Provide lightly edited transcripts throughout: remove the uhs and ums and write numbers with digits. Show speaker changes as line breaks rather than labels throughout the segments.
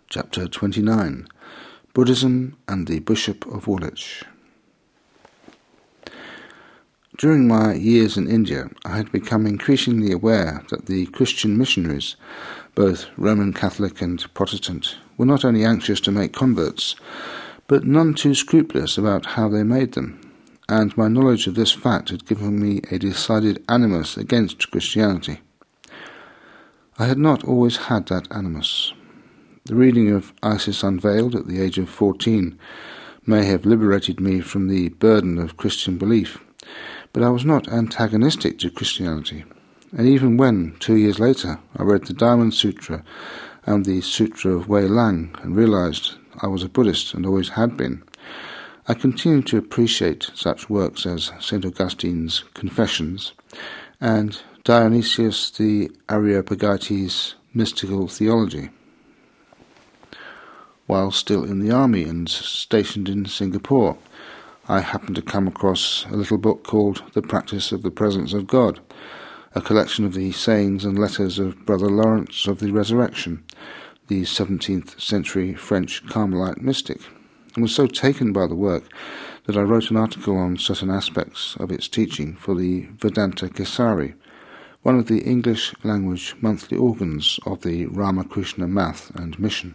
Chapter 29. Buddhism and the Bishop of Woolwich. During my years in India, I had become increasingly aware that the Christian missionaries, both Roman Catholic and Protestant, were not only anxious to make converts, but none too scrupulous about how they made them, and my knowledge of this fact had given me a decided animus against Christianity. I had not always had that animus. The reading of Isis Unveiled at the age of 14 may have liberated me from the burden of Christian belief, but I was not antagonistic to Christianity, and even when, 2 years later, I read the Diamond Sutra and the Sutra of Wei Lang and realized I was a Buddhist and always had been, I continued to appreciate such works as St. Augustine's Confessions and Dionysius the Areopagites' Mystical Theology. While still in the army and stationed in Singapore, I happened to come across a little book called The Practice of the Presence of God, a collection of the sayings and letters of Brother Lawrence of the Resurrection, the 17th century French Carmelite mystic, and was so taken by the work that I wrote an article on certain aspects of its teaching for the Vedanta Kesari, one of the English-language monthly organs of the Ramakrishna Math and Mission.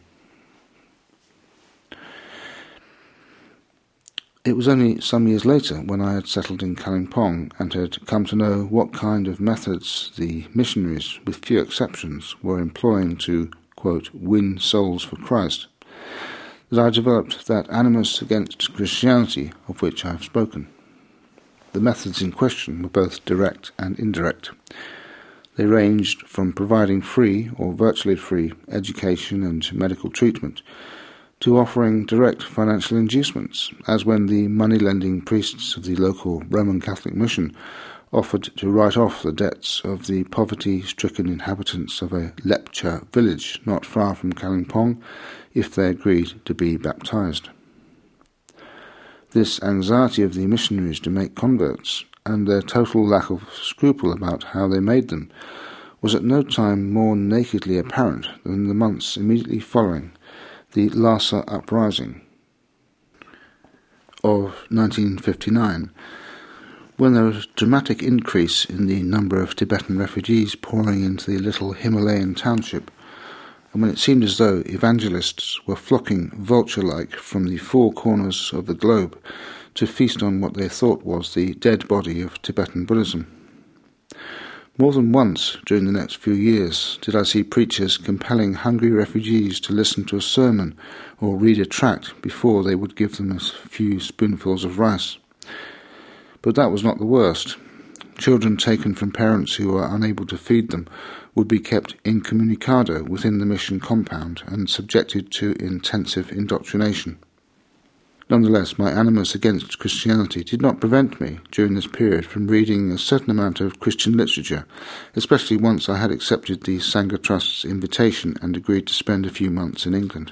It was only some years later, when I had settled in Kalimpong and had come to know what kind of methods the missionaries, with few exceptions, were employing to, quote, win souls for Christ, that I developed that animus against Christianity of which I have spoken. The methods in question were both direct and indirect. They ranged from providing free or virtually free education and medical treatment to offering direct financial inducements, as when the money-lending priests of the local Roman Catholic mission offered to write off the debts of the poverty-stricken inhabitants of a Lepcha village not far from Kalimpong if they agreed to be baptized. This anxiety of the missionaries to make converts, and their total lack of scruple about how they made them, was at no time more nakedly apparent than in the months immediately following the Lhasa Uprising of 1959, when there was a dramatic increase in the number of Tibetan refugees pouring into the little Himalayan township, and when it seemed as though evangelists were flocking vulture-like from the four corners of the globe to feast on what they thought was the dead body of Tibetan Buddhism. More than once during the next few years did I see preachers compelling hungry refugees to listen to a sermon or read a tract before they would give them a few spoonfuls of rice. But that was not the worst. Children taken from parents who were unable to feed them would be kept incommunicado within the mission compound and subjected to intensive indoctrination. Nonetheless, my animus against Christianity did not prevent me, during this period, from reading a certain amount of Christian literature, especially once I had accepted the Sangha Trust's invitation and agreed to spend a few months in England.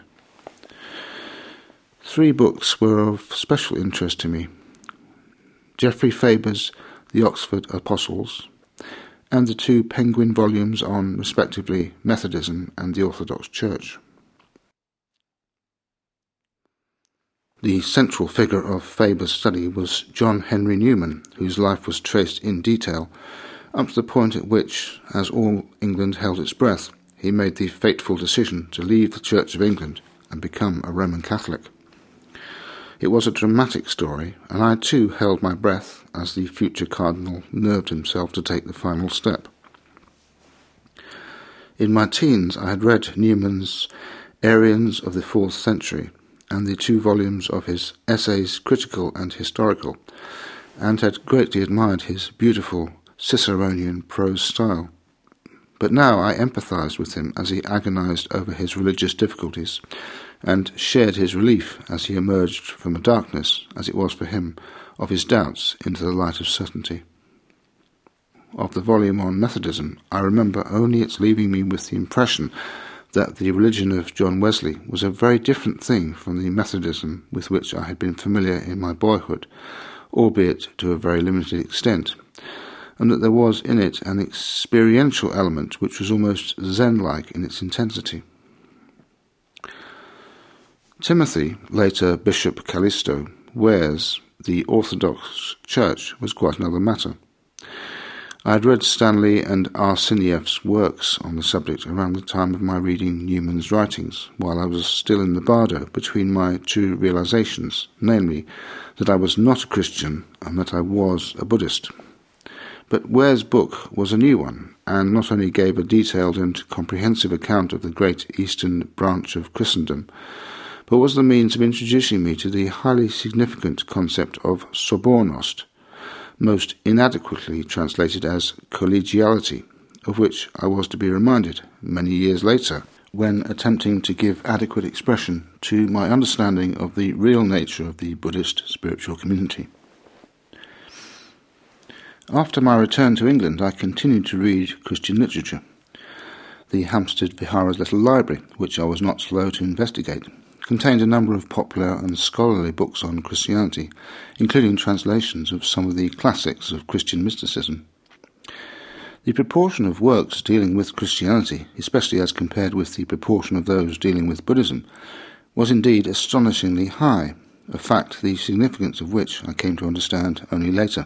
3 books were of special interest to me: Geoffrey Faber's The Oxford Apostles, and the 2 Penguin volumes on, respectively, Methodism and the Orthodox Church. The central figure of Faber's study was John Henry Newman, whose life was traced in detail, up to the point at which, as all England held its breath, he made the fateful decision to leave the Church of England and become a Roman Catholic. It was a dramatic story, and I too held my breath as the future cardinal nerved himself to take the final step. In my teens I had read Newman's Arians of the 4th Century, and the 2 volumes of his Essays Critical and Historical, and had greatly admired his beautiful Ciceronian prose style. But now I empathized with him as he agonized over his religious difficulties, and shared his relief as he emerged from a darkness, as it was for him, of his doubts into the light of certainty. Of the volume on Methodism, I remember only its leaving me with the impression that the religion of John Wesley was a very different thing from the Methodism with which I had been familiar in my boyhood, albeit to a very limited extent, and that there was in it an experiential element which was almost Zen-like in its intensity. Timothy, later Bishop Callisto, Ware's The Orthodox Church was quite another matter. I had read Stanley and Arsenieff's works on the subject around the time of my reading Newman's writings, while I was still in the bardo between my two realizations, namely, that I was not a Christian and that I was a Buddhist. But Ware's book was a new one, and not only gave a detailed and comprehensive account of the great eastern branch of Christendom, but was the means of introducing me to the highly significant concept of sobornost, most inadequately translated as collegiality, of which I was to be reminded many years later when attempting to give adequate expression to my understanding of the real nature of the Buddhist spiritual community. After my return to England, I continued to read Christian literature. The Hampstead Vihara's little library, which I was not slow to investigate, contained a number of popular and scholarly books on Christianity, including translations of some of the classics of Christian mysticism. The proportion of works dealing with Christianity, especially as compared with the proportion of those dealing with Buddhism, was indeed astonishingly high, a fact the significance of which I came to understand only later.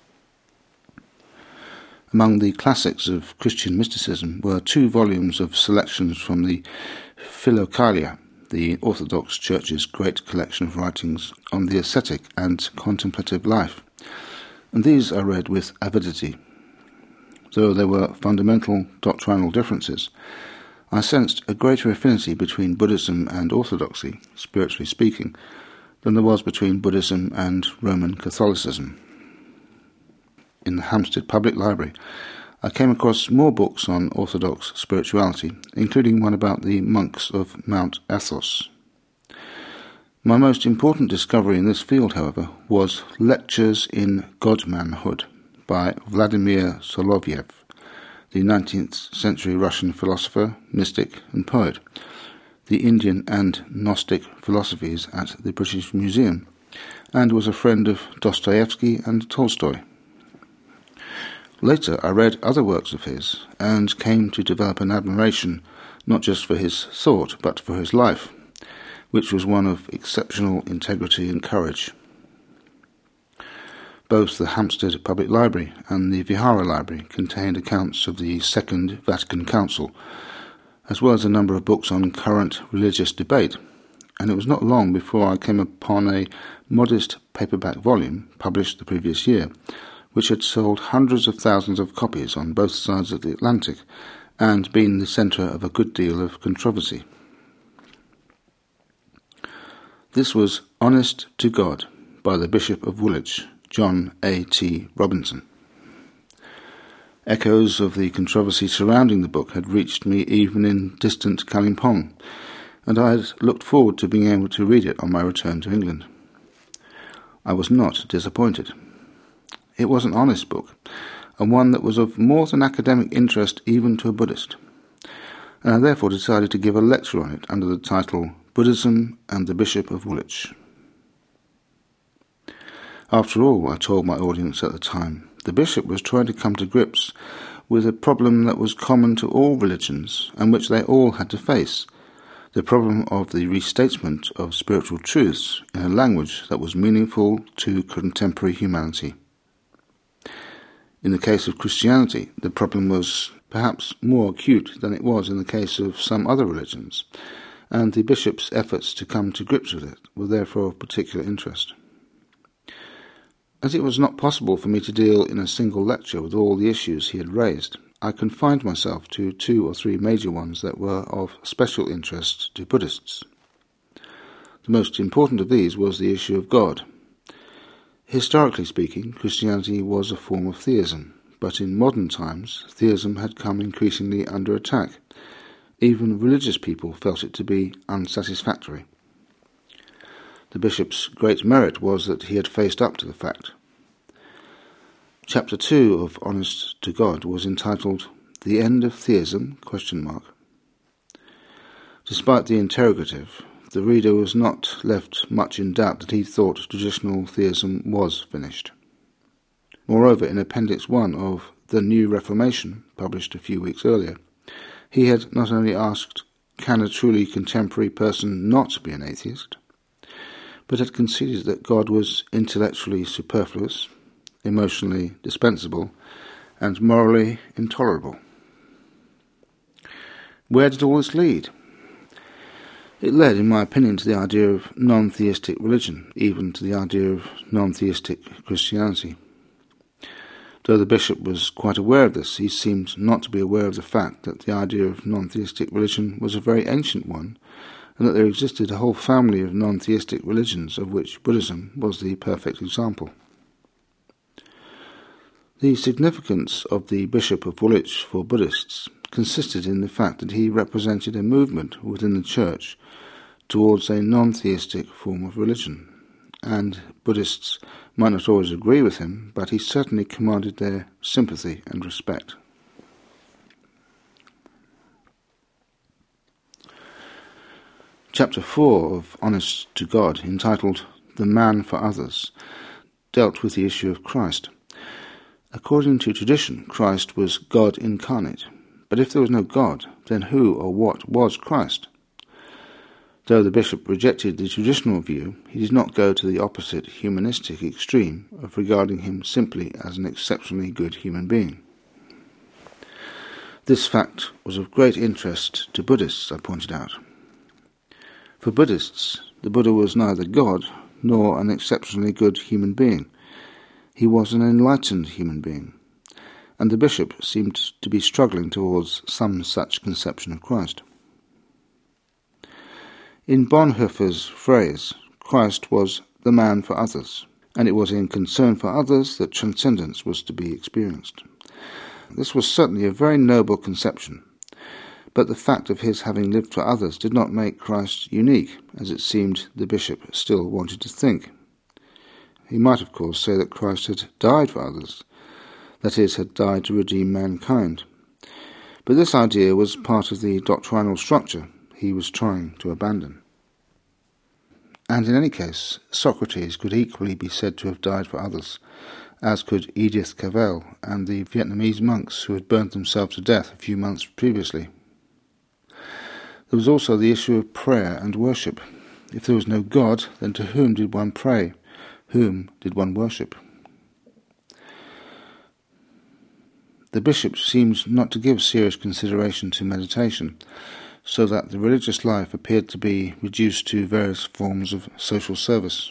Among the classics of Christian mysticism were 2 volumes of selections from the Philokalia, the Orthodox Church's great collection of writings on the ascetic and contemplative life, and these I read with avidity. Though there were fundamental doctrinal differences, I sensed a greater affinity between Buddhism and Orthodoxy, spiritually speaking, than there was between Buddhism and Roman Catholicism. In the Hampstead Public Library, I came across more books on Orthodox spirituality, including one about the monks of Mount Athos. My most important discovery in this field, however, was Lectures in God-Manhood by Vladimir Soloviev, the 19th century Russian philosopher, mystic and poet, the Indian and Gnostic philosophies at the British Museum, and was a friend of Dostoevsky and Tolstoy. Later I read other works of his, and came to develop an admiration not just for his thought, but for his life, which was one of exceptional integrity and courage. Both the Hampstead Public Library and the Vihara Library contained accounts of the Second Vatican Council, as well as a number of books on current religious debate, and it was not long before I came upon a modest paperback volume, published the previous year, which had sold hundreds of thousands of copies on both sides of the Atlantic and been the centre of a good deal of controversy. This was Honest to God by the Bishop of Woolwich, John A.T. Robinson. Echoes of the controversy surrounding the book had reached me even in distant Kalimpong, and I had looked forward to being able to read it on my return to England. I was not disappointed. It was an honest book, and one that was of more than academic interest even to a Buddhist, and I therefore decided to give a lecture on it under the title Buddhism and the Bishop of Woolwich. After all, I told my audience at the time, the bishop was trying to come to grips with a problem that was common to all religions and which they all had to face, the problem of the restatement of spiritual truths in a language that was meaningful to contemporary humanity. In the case of Christianity, the problem was perhaps more acute than it was in the case of some other religions, and the bishop's efforts to come to grips with it were therefore of particular interest. As it was not possible for me to deal in a single lecture with all the issues he had raised, I confined myself to 2 or 3 major ones that were of special interest to Buddhists. The most important of these was the issue of God. Historically speaking, Christianity was a form of theism, but in modern times, theism had come increasingly under attack. Even religious people felt it to be unsatisfactory. The bishop's great merit was that he had faced up to the fact. Chapter 2 of Honest to God was entitled The End of Theism? Despite the interrogative, the reader was not left much in doubt that he thought traditional theism was finished. Moreover, in Appendix 1 of The New Reformation, published a few weeks earlier, he had not only asked can a truly contemporary person not be an atheist, but had conceded that God was intellectually superfluous, emotionally dispensable, and morally intolerable. Where did all this lead? It led, in my opinion, to the idea of non-theistic religion, even to the idea of non-theistic Christianity. Though the bishop was quite aware of this, he seemed not to be aware of the fact that the idea of non-theistic religion was a very ancient one, and that there existed a whole family of non-theistic religions, of which Buddhism was the perfect example. The significance of the Bishop of Woolwich for Buddhists consisted in the fact that he represented a movement within the Church towards a non-theistic form of religion, and Buddhists might not always agree with him, but he certainly commanded their sympathy and respect. Chapter 4 of Honest to God, entitled The Man for Others, dealt with the issue of Christ. According to tradition, Christ was God incarnate. But if there was no God, then who or what was Christ? Though the bishop rejected the traditional view, he did not go to the opposite humanistic extreme of regarding him simply as an exceptionally good human being. This fact was of great interest to Buddhists, I pointed out. For Buddhists, the Buddha was neither God nor an exceptionally good human being. He was an enlightened human being, and the bishop seemed to be struggling towards some such conception of Christ. In Bonhoeffer's phrase, Christ was the man for others, and it was in concern for others that transcendence was to be experienced. This was certainly a very noble conception, but the fact of his having lived for others did not make Christ unique, as it seemed the bishop still wanted to think. He might, of course, say that Christ had died for others, that is, had died to redeem mankind. But this idea was part of the doctrinal structure he was trying to abandon. And in any case, Socrates could equally be said to have died for others, as could Edith Cavell and the Vietnamese monks who had burnt themselves to death a few months previously. There was also the issue of prayer and worship. If there was no God, then to whom did one pray? Whom did one worship? The bishop seemed not to give serious consideration to meditation, so that the religious life appeared to be reduced to various forms of social service.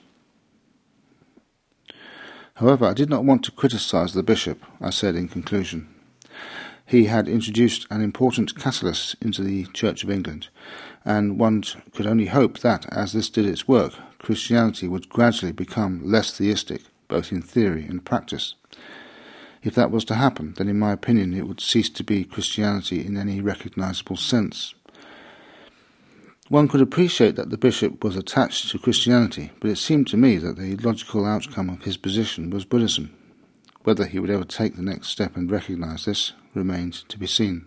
However, I did not want to criticize the bishop, I said in conclusion. He had introduced an important catalyst into the Church of England, and one could only hope that, as this did its work, Christianity would gradually become less theistic, both in theory and practice. If that was to happen, then in my opinion it would cease to be Christianity in any recognizable sense. One could appreciate that the bishop was attached to Christianity, but it seemed to me that the logical outcome of his position was Buddhism. Whether he would ever take the next step and recognize this remained to be seen.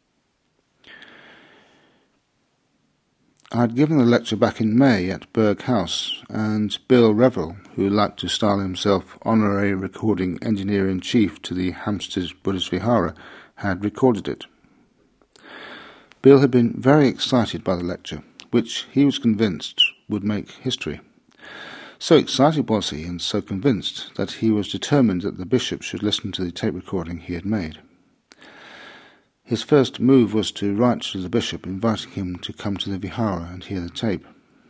I had given the lecture back in May at Berg House, and Bill Revel, who liked to style himself Honorary Recording Engineer-in-Chief to the Hampstead Buddhist Vihara, had recorded it. Bill had been very excited by the lecture, which he was convinced would make history. So excited was he, and so convinced, that he was determined that the bishop should listen to the tape recording he had made. His first move was to write to the bishop, inviting him to come to the Vihara and hear the tape.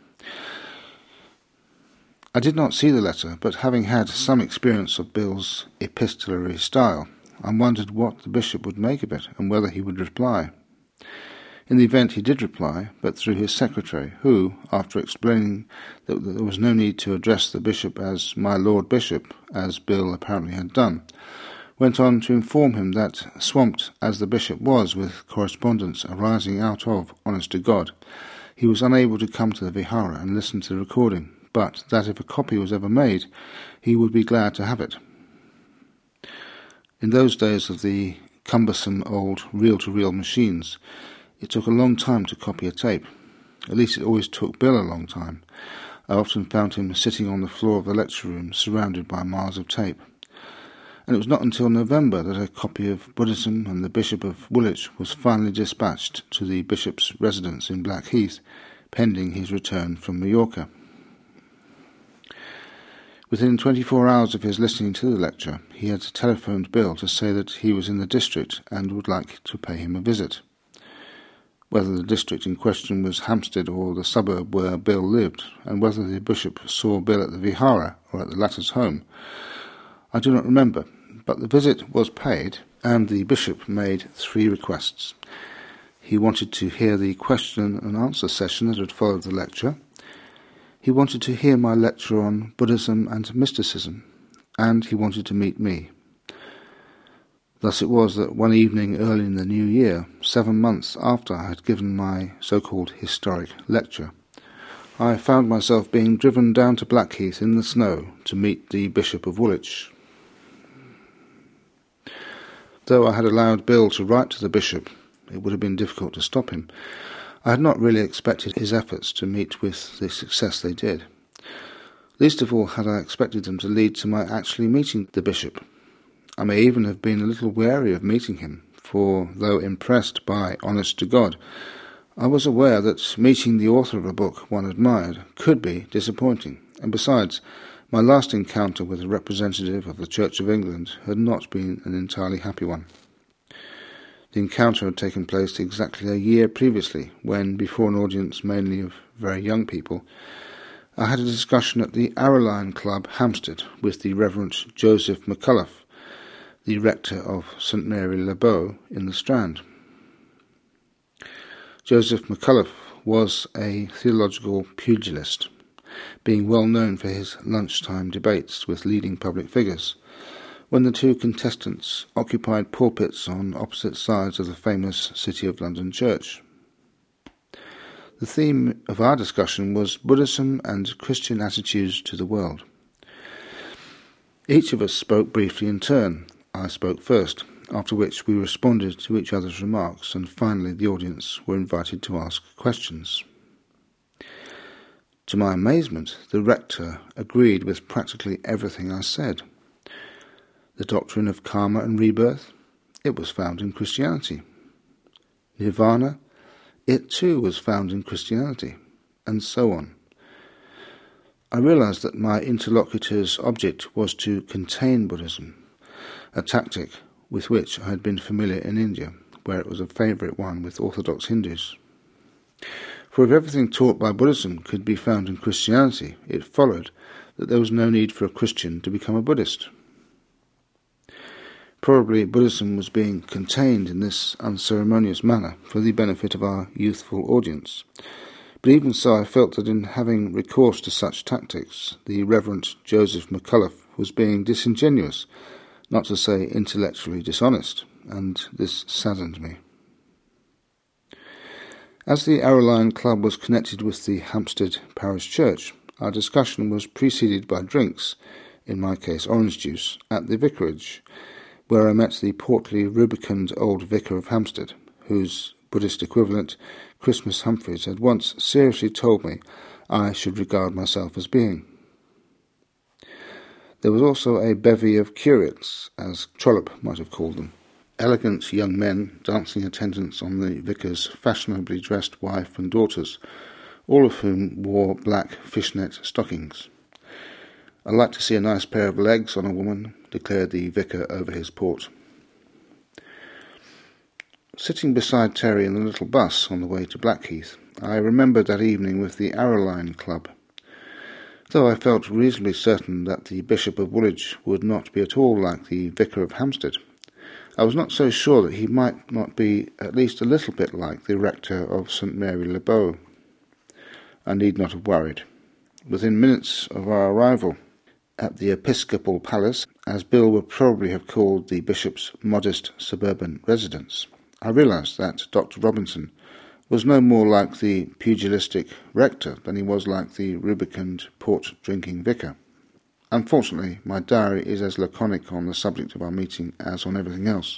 I did not see the letter, but having had some experience of Bill's epistolary style, I wondered what the bishop would make of it, and whether he would reply. In the event he did reply, but through his secretary, who, after explaining that there was no need to address the bishop as "my Lord Bishop," as Bill apparently had done, went on to inform him that, swamped as the bishop was with correspondence arising out of Honest to God, he was unable to come to the Vihara and listen to the recording, but that if a copy was ever made, he would be glad to have it. In those days of the cumbersome old reel-to-reel machines, it took a long time to copy a tape. At least it always took Bill a long time. I often found him sitting on the floor of the lecture room, surrounded by miles of tape. and it was not until November that a copy of Buddhism and the Bishop of Woolwich was finally dispatched to the bishop's residence in Blackheath, pending his return from Mallorca. Within 24 hours of his listening to the lecture, he had telephoned Bill to say that he was in the district and would like to pay him a visit. Whether the district in question was Hampstead or the suburb where Bill lived, and whether the bishop saw Bill at the Vihara or at the latter's home, I do not remember, but the visit was paid, and the bishop made 3 requests. He wanted to hear the question and answer session that had followed the lecture. He wanted to hear my lecture on Buddhism and mysticism, and he wanted to meet me. Thus it was that one evening early in the new year, 7 months after I had given my so-called historic lecture, I found myself being driven down to Blackheath in the snow to meet the Bishop of Woolwich. Though I had allowed Bill to write to the bishop, it would have been difficult to stop him. I had not really expected his efforts to meet with the success they did. Least of all had I expected them to lead to my actually meeting the bishop. I may even have been a little wary of meeting him, for though impressed by Honest to God, I was aware that meeting the author of a book one admired could be disappointing, and besides, my last encounter with a representative of the Church of England had not been an entirely happy one. The encounter had taken place exactly a year previously, when, before an audience mainly of very young people, I had a discussion at the Arrowline Club, Hampstead, with the Reverend Joseph McCullough, the rector of St Mary Le Bow in the Strand. Joseph McCullough was a theological pugilist, being well known for his lunchtime debates with leading public figures, when the 2 contestants occupied pulpits on opposite sides of the famous City of London church. The theme of our discussion was Buddhism and Christian attitudes to the world. Each of us spoke briefly in turn. I spoke first, after which we responded to each other's remarks, and finally the audience were invited to ask questions. To my amazement, the rector agreed with practically everything I said. The doctrine of karma and rebirth, it was found in Christianity. Nirvana, it too was found in Christianity, and so on. I realized that my interlocutor's object was to contain Buddhism, a tactic with which I had been familiar in India, where it was a favourite one with Orthodox Hindus. For if everything taught by Buddhism could be found in Christianity, it followed that there was no need for a Christian to become a Buddhist. Probably Buddhism was being contained in this unceremonious manner for the benefit of our youthful audience. But even so, I felt that in having recourse to such tactics, the Reverend Joseph McCullough was being disingenuous, not to say intellectually dishonest, and this saddened me. As the Arrowline Club was connected with the Hampstead Parish Church, our discussion was preceded by drinks, in my case orange juice, at the vicarage, where I met the portly, rubicund old vicar of Hampstead, whose Buddhist equivalent, Christmas Humphreys, had once seriously told me I should regard myself as being. There was also a bevy of curates, as Trollope might have called them, elegant young men dancing attendance on the vicar's fashionably dressed wife and daughters, all of whom wore black fishnet stockings. "I'd like to see a nice pair of legs on a woman," declared the vicar over his port. Sitting beside Terry in the little bus on the way to Blackheath, I remembered that evening with the Arrowline Club. Though I felt reasonably certain that the Bishop of Woolwich would not be at all like the Vicar of Hampstead, I was not so sure that he might not be at least a little bit like the rector of St Mary Le Bow. I need not have worried. Within minutes of our arrival at the Episcopal Palace, as Bill would probably have called the bishop's modest suburban residence, I realised that Dr. Robinson was no more like the pugilistic rector than he was like the rubicund port-drinking vicar. Unfortunately, my diary is as laconic on the subject of our meeting as on everything else.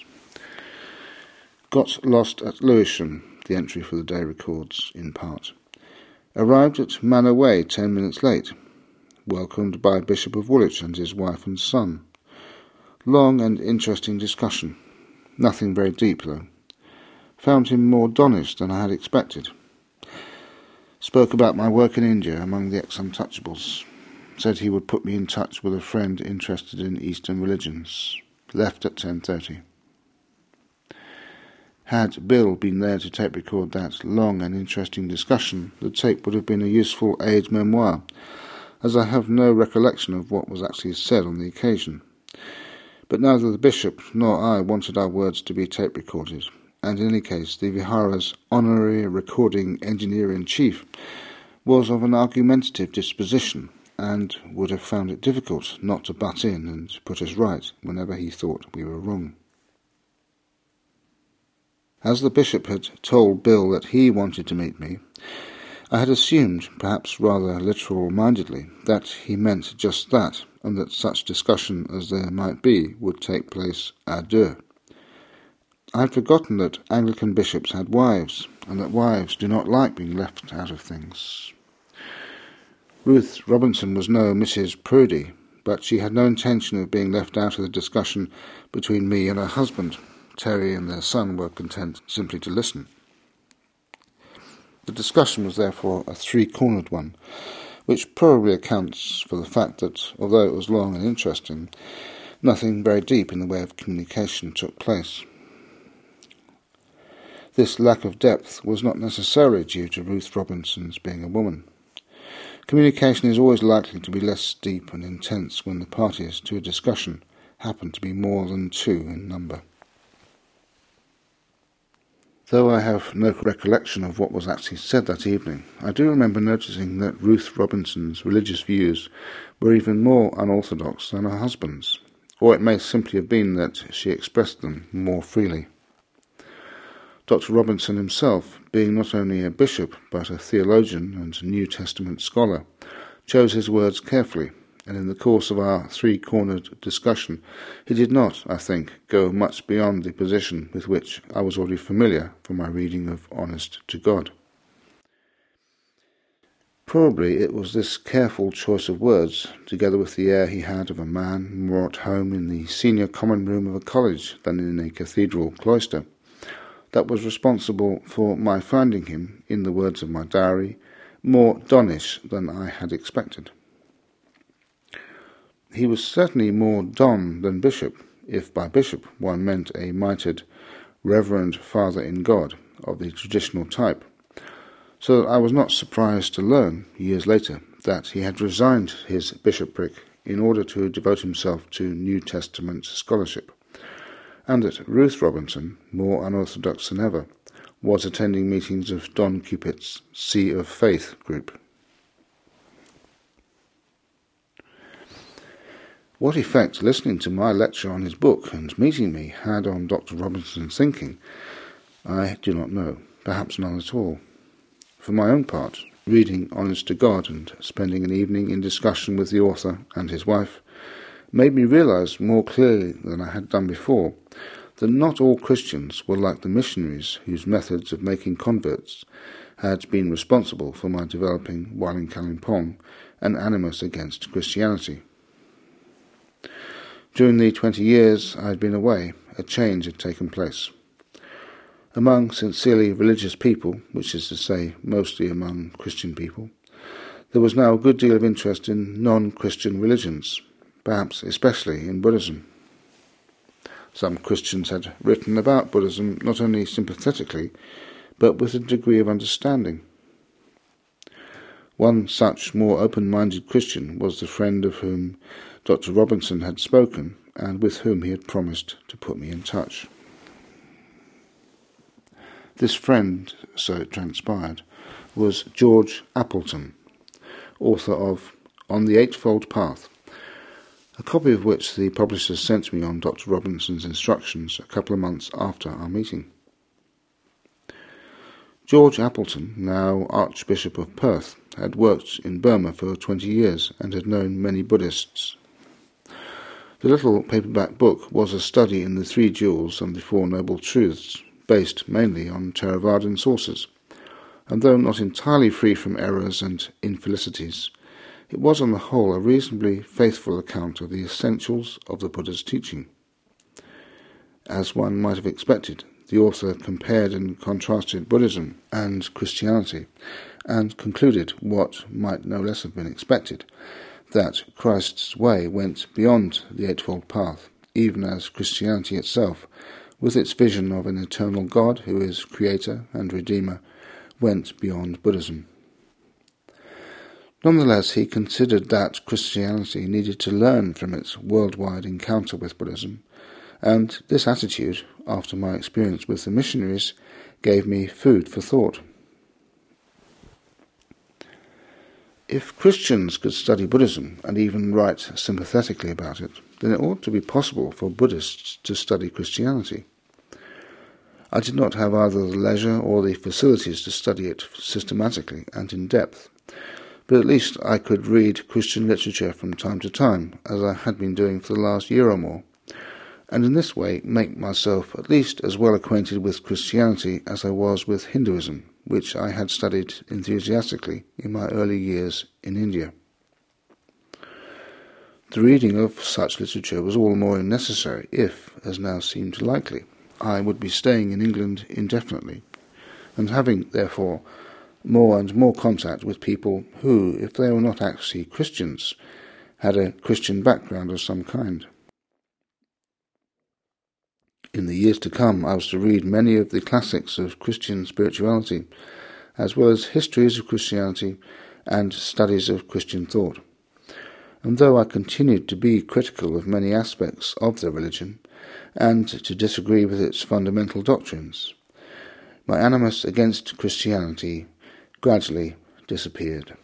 Got lost at Lewisham, the entry for the day records, in part. Arrived at Manor Way 10 minutes late. Welcomed by Bishop of Woolwich and his wife and son. Long and interesting discussion. Nothing very deep, though. Found him more donnish than I had expected. Spoke about my work in India among the ex-untouchables. Said he would put me in touch with a friend interested in Eastern religions. Left at 10:30. Had Bill been there to tape record that long and interesting discussion, the tape would have been a useful aide-memoire, as I have no recollection of what was actually said on the occasion. But neither the bishop nor I wanted our words to be tape recorded, and in any case the Vihara's honorary recording engineer-in-chief was of an argumentative disposition, and would have found it difficult not to butt in and put us right whenever he thought we were wrong. As the bishop had told Bill that he wanted to meet me, I had assumed, perhaps rather literal-mindedly, that he meant just that, and that such discussion as there might be would take place à deux. I had forgotten that Anglican bishops had wives, and that wives do not like being left out of things. Ruth Robinson was no Mrs. Proudy, but she had no intention of being left out of the discussion between me and her husband. Terry and their son were content simply to listen. The discussion was therefore a three-cornered one, which probably accounts for the fact that, although it was long and interesting, nothing very deep in the way of communication took place. This lack of depth was not necessarily due to Ruth Robinson's being a woman. Communication is always likely to be less deep and intense when the parties to a discussion happen to be more than two in number. Though I have no recollection of what was actually said that evening, I do remember noticing that Ruth Robinson's religious views were even more unorthodox than her husband's, or it may simply have been that she expressed them more freely. Dr. Robinson himself, being not only a bishop but a theologian and New Testament scholar, chose his words carefully, and in the course of our three-cornered discussion he did not, I think, go much beyond the position with which I was already familiar from my reading of Honest to God. Probably it was this careful choice of words, together with the air he had of a man more at home in the senior common room of a college than in a cathedral cloister, that was responsible for my finding him, in the words of my diary, more donnish than I had expected. He was certainly more don than bishop, if by bishop one meant a mitred, reverend father in God of the traditional type, so that I was not surprised to learn, years later, that he had resigned his bishopric in order to devote himself to New Testament scholarship, and that Ruth Robinson, more unorthodox than ever, was attending meetings of Don Cupid's Sea of Faith group. What effect listening to my lecture on his book and meeting me had on Dr. Robinson's thinking, I do not know, perhaps none at all. For my own part, reading Honest to God and spending an evening in discussion with the author and his wife made me realize more clearly than I had done before that not all Christians were like the missionaries whose methods of making converts had been responsible for my developing, while in Kalimpong, an animus against Christianity. During the 20 years I had been away, a change had taken place. Among sincerely religious people, which is to say mostly among Christian people, there was now a good deal of interest in non-Christian religions, perhaps especially in Buddhism. Some Christians had written about Buddhism not only sympathetically, but with a degree of understanding. One such more open-minded Christian was the friend of whom Dr. Robinson had spoken, and with whom he had promised to put me in touch. This friend, so it transpired, was George Appleton, author of On the Eightfold Path, a copy of which the publishers sent me on Dr. Robinson's instructions a couple of months after our meeting. George Appleton, now Archbishop of Perth, had worked in Burma for 20 years and had known many Buddhists. The little paperback book was a study in the Three Jewels and the Four Noble Truths, based mainly on Theravadan sources, and though not entirely free from errors and infelicities, it was on the whole a reasonably faithful account of the essentials of the Buddha's teaching. As one might have expected, the author compared and contrasted Buddhism and Christianity, and concluded what might no less have been expected, that Christ's way went beyond the Eightfold Path, even as Christianity itself, with its vision of an eternal God who is Creator and Redeemer, went beyond Buddhism. Nonetheless, he considered that Christianity needed to learn from its worldwide encounter with Buddhism, and this attitude, after my experience with the missionaries, gave me food for thought. If Christians could study Buddhism and even write sympathetically about it, then it ought to be possible for Buddhists to study Christianity. I did not have either the leisure or the facilities to study it systematically and in depth, but at least I could read Christian literature from time to time, as I had been doing for the last year or more, and in this way make myself at least as well acquainted with Christianity as I was with Hinduism, which I had studied enthusiastically in my early years in India. The reading of such literature was all the more necessary if, as now seemed likely, I would be staying in England indefinitely, and having, therefore, more and more contact with people who, if they were not actually Christians, had a Christian background of some kind. In the years to come, I was to read many of the classics of Christian spirituality, as well as histories of Christianity and studies of Christian thought. And though I continued to be critical of many aspects of the religion, and to disagree with its fundamental doctrines, my animus against Christianity gradually disappeared.